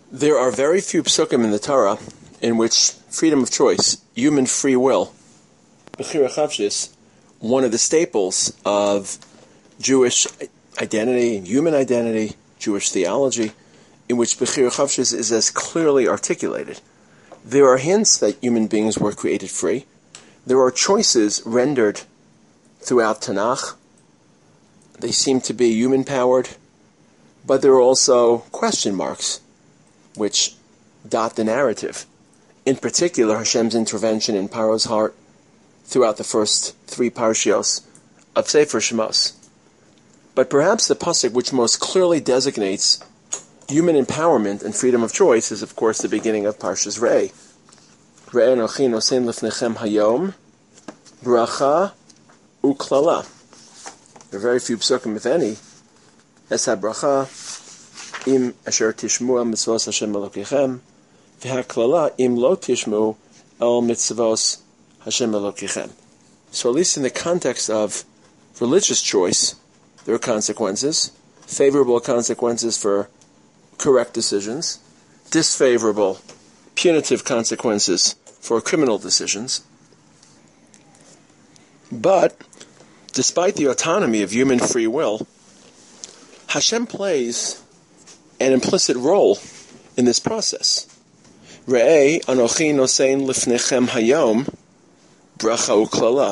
There are very few psukim in the Torah in which freedom of choice, human free will, bechira chavshis, one of the staples of Jewish identity, human identity, Jewish theology, in which bechira chavshis is as clearly articulated. There are hints that human beings were created free. There are choices rendered throughout Tanakh. They seem to be human-powered, but there are also question marks which dot the narrative. In particular, Hashem's intervention in Paro's heart throughout the first three parshios of Sefer Shemos. But perhaps the pasuk which most clearly designates human empowerment and freedom of choice is, of course, the beginning of Parshas Re'eh. Re'eh Anochi nosein lifnechem hayom bracha uklala. There are very few psukim, if any. Esa bracha im asher tishmu el mitzvos Hashem Elokechem v'haklala im lo tishmu el mitzvos Hashem Elokechem. So at least in the context of religious choice, there are consequences, favorable consequences for correct decisions, disfavorable, punitive consequences for criminal decisions. But despite the autonomy of human free will, Hashem plays an implicit role in this process. Re'eh anochi nosein lifnechem hayom bracha uklala.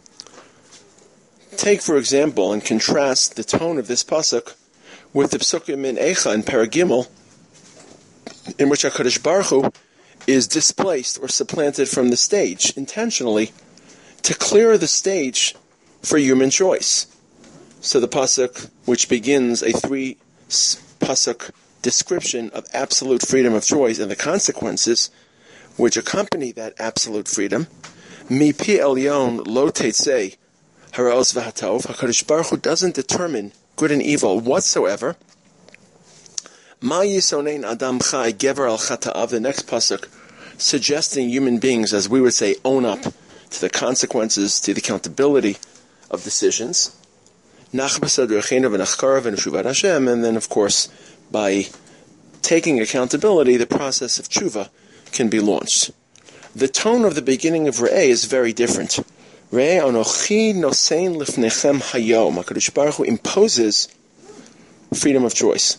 Take, for example, and contrast the tone of this pasuk with the psukim in Eicha and Paragimel, in which HaKadosh Baruch Hu is displaced or supplanted from the stage intentionally to clear the stage for human choice. So the pasuk, which begins a three-pasuk description of absolute freedom of choice and the consequences which accompany that absolute freedom, Mi pi elyon lo teitzei haraos v'hatov, HaKadosh Baruch Hu doesn't determine good and evil whatsoever. Ma yisonein adam chai gever al chata'av, the next pasuk, suggesting human beings, as we would say, own up to the consequences, to the accountability of decisions. Nach b'sadrechenu v'nachkara v'neshuvat Hashem, and then, of course, by taking accountability, the process of tshuva can be launched. The tone of the beginning of Re'eh is very different. Re'eh anochi nosein lifnechem hayom. HaKadosh Baruch Hu imposes freedom of choice.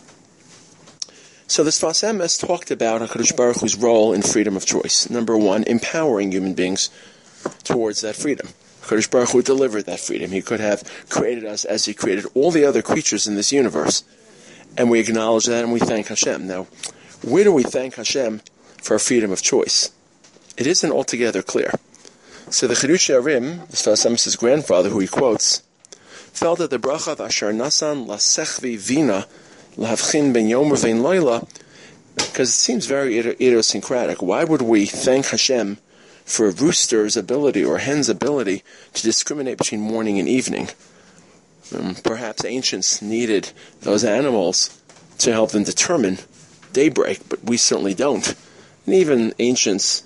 So the Sfas Emes talked about HaKadosh Baruch Hu's role in freedom of choice. Number one, empowering human beings towards that freedom. HaKadosh Baruch Hu delivered that freedom. He could have created us as He created all the other creatures in this universe. And we acknowledge that and we thank Hashem. Now, where do we thank Hashem for our freedom of choice? It isn't altogether clear. So the Chidushei HaRim, the Sfas Emes' grandfather, who he quotes, felt that the bracha of Asher Nasan Lasechvi Vina Lahavchin Ben Yomer Vein Loila, because it seems very idiosyncratic. Why would we thank Hashem for a rooster's ability or a hen's ability to discriminate between morning and evening? Perhaps ancients needed those animals to help them determine daybreak, but we certainly don't. And even ancients,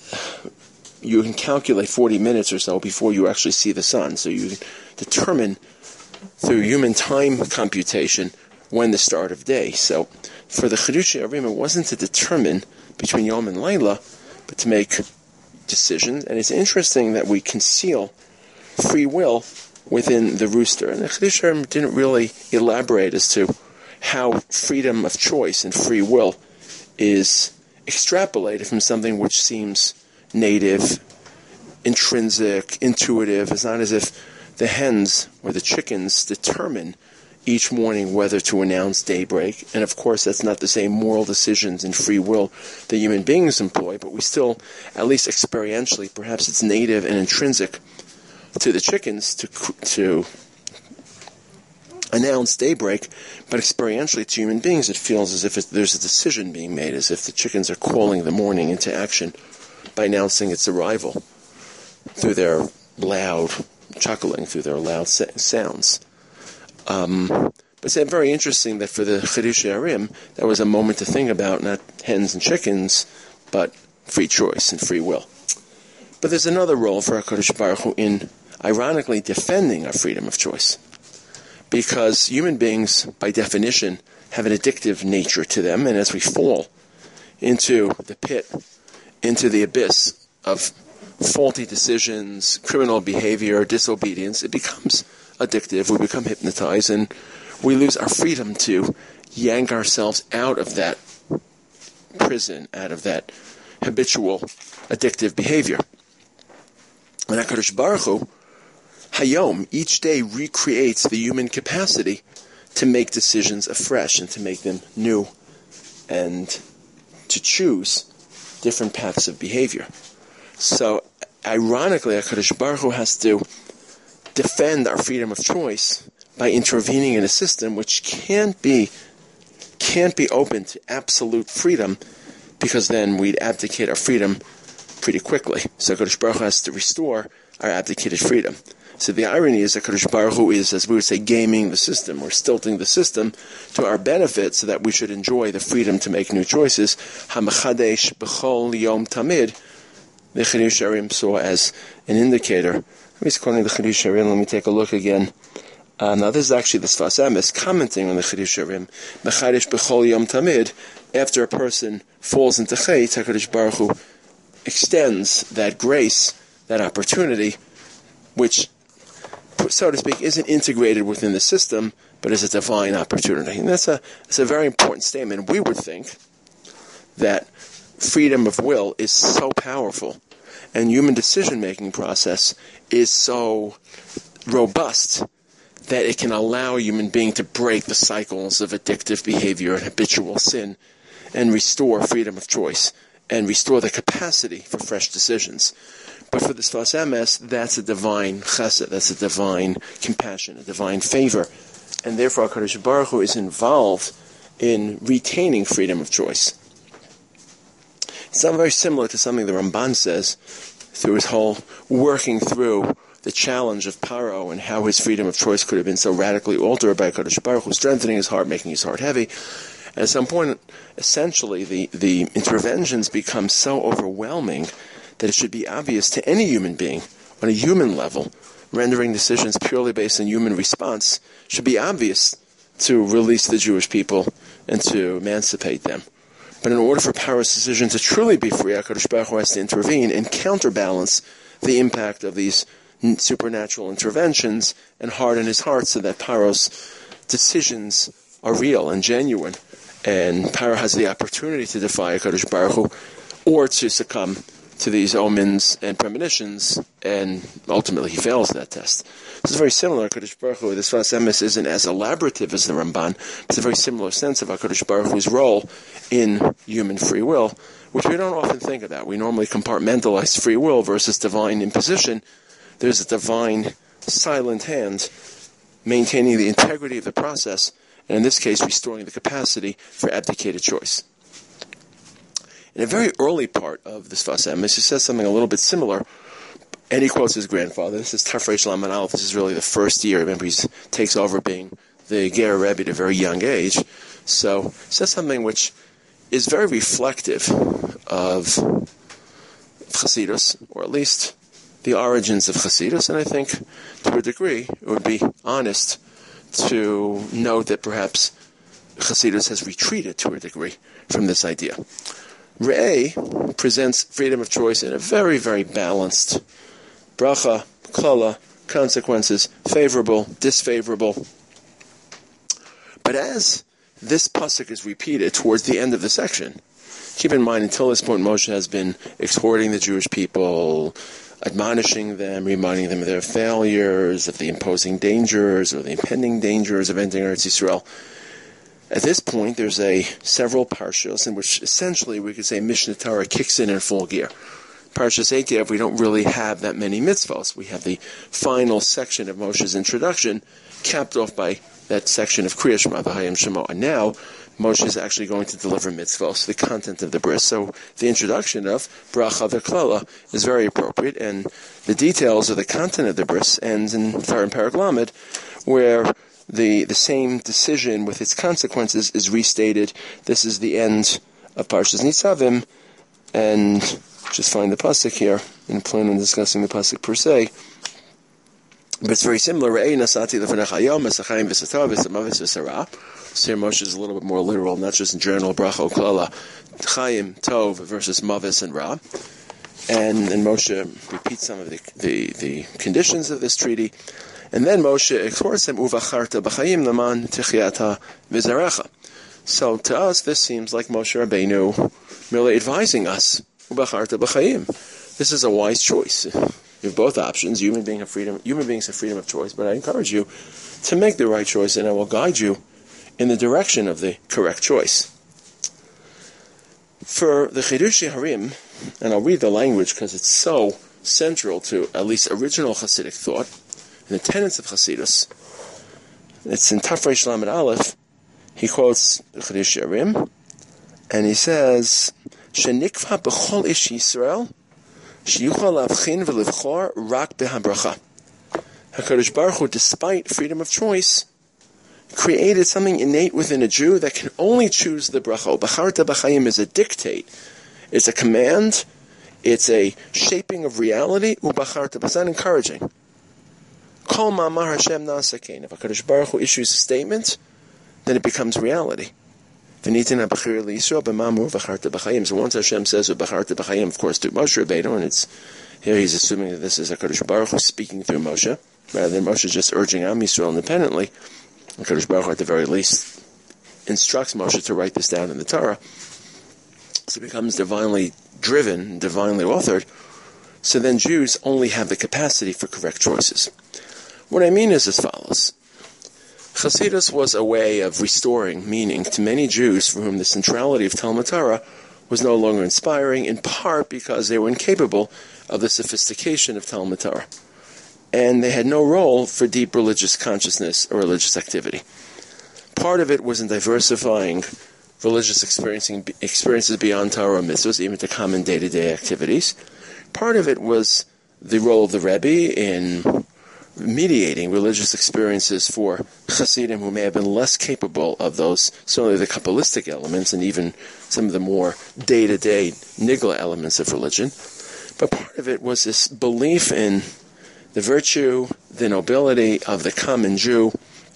you can calculate 40 minutes or so before you actually see the sun. So you can determine through human time computation when the start of day. So for the Chidushei HaRim, it wasn't to determine between Yom and Layla, but to make decisions. And it's interesting that we conceal free will within the rooster. And the Chidushei HaRim didn't really elaborate as to how freedom of choice and free will is extrapolated from something which seems native, intrinsic, intuitive. It's not as if the hens or the chickens determine each morning whether to announce daybreak. And of course, that's not the same moral decisions and free will that human beings employ, but we still, at least experientially, perhaps it's native and intrinsic to the chickens to announce daybreak, but experientially to human beings it feels as if there's a decision being made, as if the chickens are calling the morning into action by announcing its arrival through their loud chuckling, through their loud sounds. But it's very interesting that for the Chidushei HaRim, that was a moment to think about not hens and chickens, but free choice and free will. But there's another role for HaKadosh Baruch Hu in, ironically, defending our freedom of choice. Because human beings, by definition, have an addictive nature to them, and as we fall into the pit, into the abyss of faulty decisions, criminal behavior, disobedience, it becomes addictive. We become hypnotized, and we lose our freedom to yank ourselves out of that prison, out of that habitual addictive behavior. And HaKadosh Baruch Hu, Hayom, each day recreates the human capacity to make decisions afresh and to make them new and to choose different paths of behavior. So, ironically, HaKadosh Baruch Hu has to defend our freedom of choice by intervening in a system which can't be open to absolute freedom, because then we'd abdicate our freedom pretty quickly. So HaKadosh Baruch Hu has to restore our abdicated freedom. So the irony is that HaKadosh Baruch Hu is, as we would say, gaming the system, or stilting the system to our benefit so that we should enjoy the freedom to make new choices. HaMechadesh b'chol yom tamid, the Chidush Harim saw as an indicator. He's quoting the Chidush Harim. Let me take a look again. Now this is actually the Sfas Emes commenting on the Chidush Harim. Mechadesh b'chol yom tamid, after a person falls into Chet, HaKadosh Baruch Hu extends that grace, that opportunity, which, so to speak, isn't integrated within the system, but is a divine opportunity. And that's a very important statement. We would think that freedom of will is so powerful, and human decision-making process is so robust that it can allow a human being to break the cycles of addictive behavior and habitual sin and restore freedom of choice and restore the capacity for fresh decisions. But for the Sfas Emes, that's a divine chesed, that's a divine compassion, a divine favor. And therefore, HaKadosh Baruch Hu is involved in retaining freedom of choice. It's not very similar to something the Ramban says through his whole working through the challenge of Paro and how his freedom of choice could have been so radically altered by HaKadosh Baruch Hu, strengthening his heart, making his heart heavy. And at some point, essentially, the interventions become so overwhelming that it should be obvious to any human being, on a human level, rendering decisions purely based on human response, should be obvious to release the Jewish people and to emancipate them. But in order for Paro's decision to truly be free, HaKadosh Baruch Hu has to intervene and counterbalance the impact of these supernatural interventions and harden his heart so that Paro's decisions are real and genuine. And Paro has the opportunity to defy HaKadosh Baruch Hu or to succumb to these omens and premonitions, and ultimately he fails that test. This is very similar. HaKadosh Baruch Hu, the Sfas Emes isn't as elaborative as the Ramban. It's a very similar sense of HaKadosh Baruch Hu's role in human free will, which we don't often think about. We normally compartmentalize free will versus divine imposition. There's a divine silent hand maintaining the integrity of the process, and in this case, restoring the capacity for abdicated choice. In a very early part of the Sfas Emes, he says something a little bit similar, and he quotes his grandfather. This is Tafresh Lamed Aleph. This is really the first year. Remember, he takes over being the Ger Rebbe at a very young age. So he says something which is very reflective of Chassidus, or at least the origins of Chassidus, and I think, to a degree, it would be honest to note that perhaps Chassidus has retreated to a degree from this idea. Re'eh presents freedom of choice in a very, very balanced bracha, klala, consequences, favorable, disfavorable. But as this pasuk is repeated towards the end of the section, keep in mind, until this point, Moshe has been exhorting the Jewish people, admonishing them, reminding them of their failures, of the imposing dangers, or the impending dangers of entering Eretz Yisrael. At this point, there's several parshas in which essentially we could say Mishnah Torah kicks in full gear. Parshas Eikev, we don't really have that many mitzvos. We have the final section of Moshe's introduction, capped off by that section of Kriya Shema, the Hayam Shema. And now, Moshe is actually going to deliver mitzvos, the content of the bris. So the introduction of bracha v'klala is very appropriate, and the details of the content of the bris ends in Perek Lamed, where the same decision with its consequences is restated. This is the end of Parshas Nitzavim, and just find the pasuk here, and plan on discussing the pasuk per se. But it's very similar. So here Moshe is a little bit more literal, not just in general bracha klala, Chaim Tov versus Mavis and Ra. And Moshe repeats some of the conditions of this treaty. And then Moshe exhorts them, Uvacharta b'chayim laman tichiata v'zarecha. So to us, this seems like Moshe Rabbeinu merely advising us, Uvacharta b'chayim. This is a wise choice. You have both options. Human beings have freedom of choice, but I encourage you to make the right choice, and I will guide you in the direction of the correct choice. For the Chidushei HaRim, and I'll read the language because it's so central to at least original Hasidic thought and the tenets of Hasidus. It's in Taf Reish Lamed Aleph. He quotes the Chidushei HaRim, and he says, "Shenikva b'chol ish Yisrael sheyuchal lavchin v'livchor rak behabracha." HaKadosh Baruch Hu, despite freedom of choice, created something innate within a Jew that can only choose the bracha. B'charta b'chayim is a dictate. It's a command. It's a shaping of reality. U'b'charta, but it's not encouraging. Kol ma'amar Hashem na'asakein. If HaKadosh Baruch Hu issues a statement, then it becomes reality. V'nitin ha'b'chir l'Yisrael b'mamur b'charta b'chayim. So once Hashem says u'b'charta b'chayim, of course, to Moshe Rabbeinu, and it's here he's assuming that this is HaKadosh Baruch Hu speaking through Moshe, rather than Moshe just urging Am Yisrael independently. HaKadosh Baruch Hu, at the very least, instructs Moshe to write this down in the Torah. So it becomes divinely driven, divinely authored. So then Jews only have the capacity for correct choices. What I mean is as follows. Chassidus was a way of restoring meaning to many Jews for whom the centrality of Talmud Torah was no longer inspiring, in part because they were incapable of the sophistication of Talmud Torah. And they had no role for deep religious consciousness or religious activity. Part of it was in diversifying religious experiences beyond Torah mitzvahs, even to common day-to-day activities. Part of it was the role of the Rebbe in mediating religious experiences for Hasidim who may have been less capable of those, certainly the Kabbalistic elements and even some of the more day-to-day nigla elements of religion. But part of it was this belief in the virtue, the nobility of the common Jew,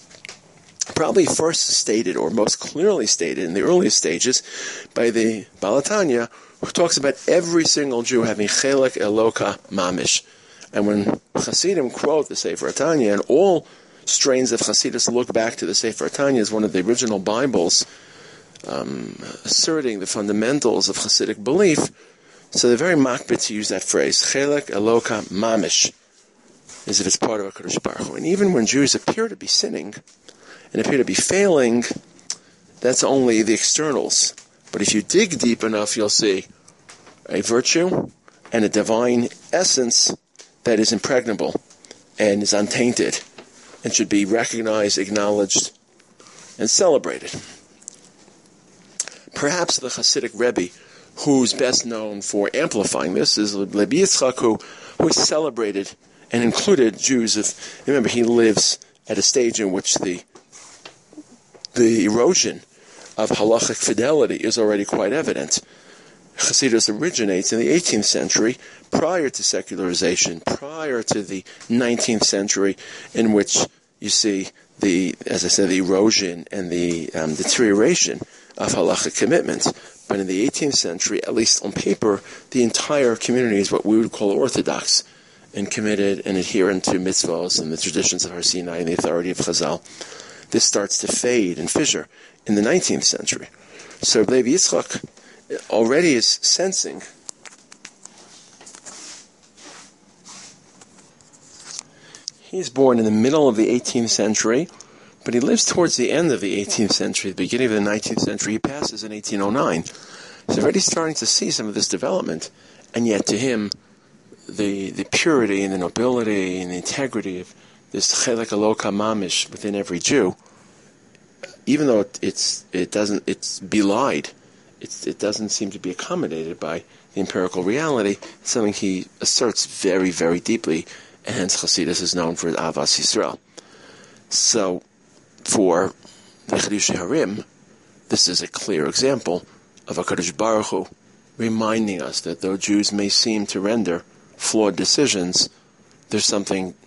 probably first stated or most clearly stated in the earliest stages by the Baal HaTanya, who talks about every single Jew having chelek eloka mamish. And when Hasidim quote the Sefer HaTanya, and all strains of Hasidus look back to the Sefer HaTanya as one of the original Bibles, asserting the fundamentals of Hasidic belief, so they're very makbid to use that phrase, chelek eloka mamish, as if it's part of HaKadosh Baruch Hu. And even when Jews appear to be sinning and appear to be failing, that's only the externals. But if you dig deep enough, you'll see a virtue and a divine essence that is impregnable and is untainted and should be recognized, acknowledged, and celebrated. Perhaps the Hasidic Rebbe, who's best known for amplifying this, is Levi Yitzchak, who is celebrated and included Jews. Remember, he lives at a stage in which the erosion of halachic fidelity is already quite evident. Chassidus originates in the 18th century, prior to secularization, prior to the 19th century, in which you see the erosion and the deterioration of halachic commitments. But in the 18th century, at least on paper, the entire community is what we would call orthodox and committed and adherent to mitzvahs and the traditions of Har Sinai and the authority of Chazal. This starts to fade and fissure in the 19th century. So Levi Yitzchak already is sensing he's born in the middle of the 18th century, but he lives towards the end of the 18th century, the beginning of the 19th century. He passes in 1809. So already starting to see some of this development, and yet to him, the purity and the nobility and the integrity of this chelek eloka mamish within every Jew, even though it's belied, it doesn't seem to be accommodated by the empirical reality. It's something he asserts very, very deeply, and hence Chassidus is known for Avas Yisrael. So, for the Chidushei HaRim, this is a clear example of HaKadosh Baruch Hu reminding us that though Jews may seem to render flawed decisions, there's something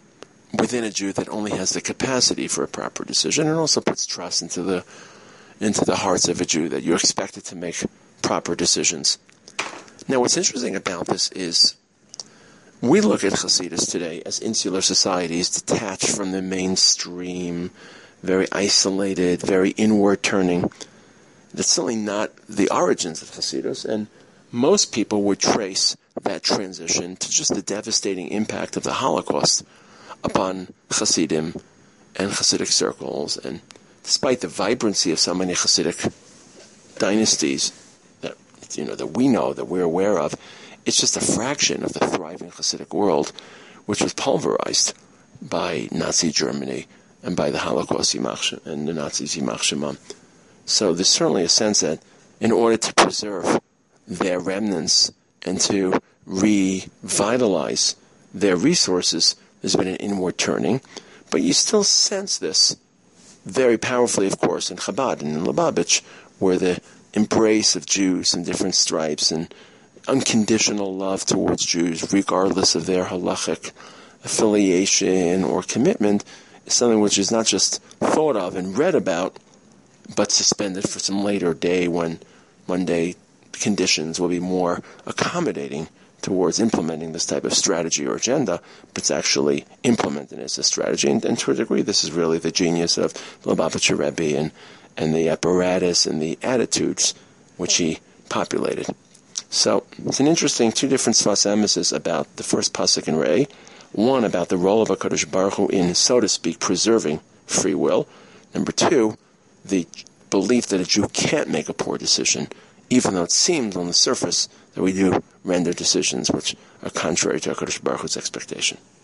within a Jew that only has the capacity for a proper decision, and also puts trust into the hearts of a Jew that you're expected to make proper decisions. Now, what's interesting about this is we look at Hasidus today as insular societies detached from the mainstream, very isolated, very inward-turning. That's certainly not the origins of Hasidus, and most people would trace that transition to just the devastating impact of the Holocaust upon Hasidim and Hasidic circles. And despite the vibrancy of so many Hasidic dynasties that we know, that we're aware of, it's just a fraction of the thriving Hasidic world, which was pulverized by Nazi Germany and by the Holocaust and the Nazis Yimach Shemam. So there's certainly a sense that in order to preserve their remnants and to revitalize their resources, there's been an inward turning. But you still sense this very powerfully, of course, in Chabad and in Lubavitch, where the embrace of Jews in different stripes and unconditional love towards Jews, regardless of their halachic affiliation or commitment, is something which is not just thought of and read about, but suspended for some later day when one day conditions will be more accommodating towards implementing this type of strategy or agenda, but it's actually implemented as a strategy. And to a degree, this is really the genius of Lubavitcher Rebbe and the apparatus and the attitudes which he populated. So it's an interesting two different Sfas Emesis about the first pasuk in Rei. One about the role of HaKadosh Baruch Hu in, so to speak, preserving free will. Number two, the belief that a Jew can't make a poor decision, even though it seems on the surface that we do render decisions which are contrary to HaKadosh Baruch Hu's expectation.